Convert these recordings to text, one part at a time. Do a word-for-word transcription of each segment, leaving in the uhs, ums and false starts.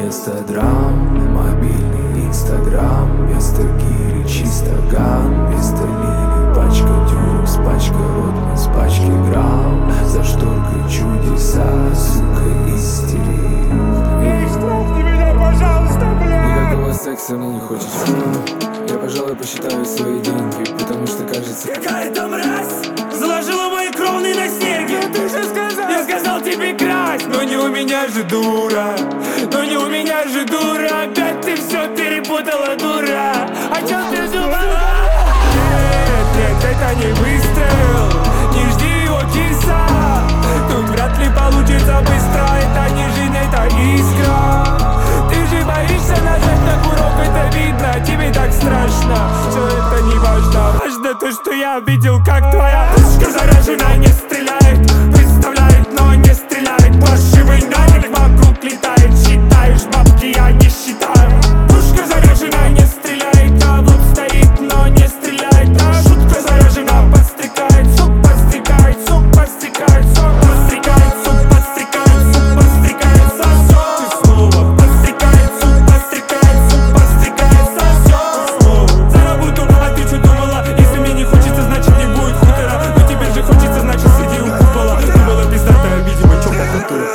вместо драм, мобильный инстаграм, вместо гири чисто ган, вместо лили пачка дюрекс, пачка ротман, пачки грамм. За шторкой чудеса, сука, истерик. Эй, штрафни меня, пожалуйста, блядь! Никакого секса мне не хочется. Я, пожалуй, посчитаю свои деньги, потому что кажется, Какая-то мразь заложила мои кровные на серьги. Ты же сказал, я сказал тебе красть. Но не у меня же дура, но не у меня же дура. Опять ты все перепутала, дура. О чем ты думала? Нет, нет, это не выстрел. Не жди его, киса. Тут вряд ли получится быстро. Это не жизнь, это искра. Ты же боишься нажать на курок, это видно. Тебе так страшно, все это не важно. Важно то, что я видел, как твоя пушка заражена. Не стреляет, представляет, но не стреляет. Паршивый навик вокруг летает. Считаешь бабки, я не считаю. Пушка заражена, не стреляет. А вот стоит, но не стреляет. А шутка заражена, подстрекает. Сук подстрекает, сук подстрекает. Сук подстрекает, сук подстрекает. Сук подстрекает, сосёт. Ты снова подстрекает, сук подстрекает. Сук подстрекает, сосёт. Снова за работу, а ты что думала? Если мне не хочется, значит не будет хутора. Но тебе же хочется, значит сиди у купола. Думала пиздатая, видимо, чёрта культура.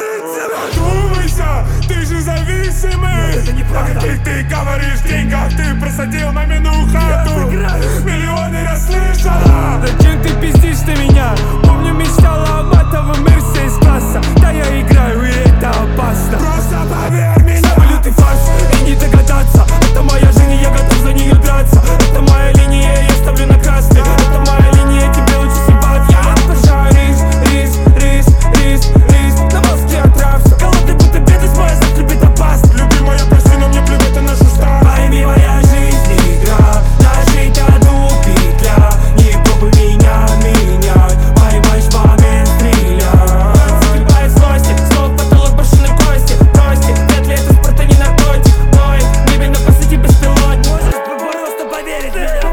Думайся, ты же зависимый. Это неправда. Ты, ты говоришь в деньгах, ты просадил мамину хату. Миллионы расслышала. Зачем ты пиздишь на меня? Помню, мечтала о матовом мерсе из класса. Да я играю, и это опасно. Просто поверь мне. Самолет фарс, и не догадаться. Это моя жизнь, и я готов за нее драться. Это моя линия, я ставлю на красный. Это моя линия, тебе лучше съебаться. Я обожаю рис, рис, рис, рис, рис. На мозге отрався. Голодный, будто бедность моя, завтра любит опасно. Любимая, прости, но мне плевать на нашу старость. Пойми, моя жизнь игра. Нажить одну петля. Не пробуй меня менять. Поймаешь в момент стреляй. Загибая злости, снова потолок башенной кости. Прости, вряд ли это спорт, а не наркотик. Ноет, небе на посаде беспилотник. Можешь просто поверить в меня.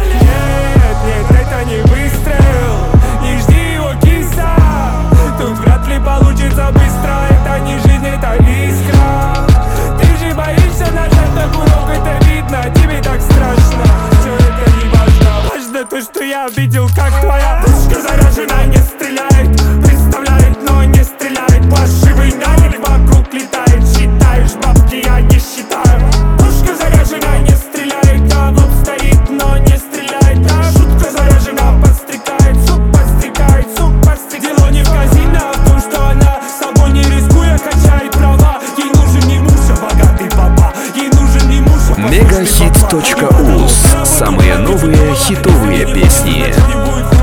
Нет, нет, это не выстрел. Не жди его, киса. Тут вряд ли получится быстро. Это не жизнь, это искра. Ты же боишься нажать на курок, это видно. Тебе так страшно, все это не важно. Важно то, что я видел, как твоя пушка заражена. Не стреляет, представляет, но не стреляет. Паршивый навик вокруг летает. Считаешь бабки, я не считаю. Пушка заражена, не стреляет. А вот стоит, но не стреляет. А шутка заражена, подстрекает. Сук подстрекает, сук подстрекает. Дело не в казино, а в том, что она собой не рискуя качает права. Ей нужен не муж, а богатый папа. Ей нужен не муж, а мегахит точка уз. Самые новые хитовые песни. не будет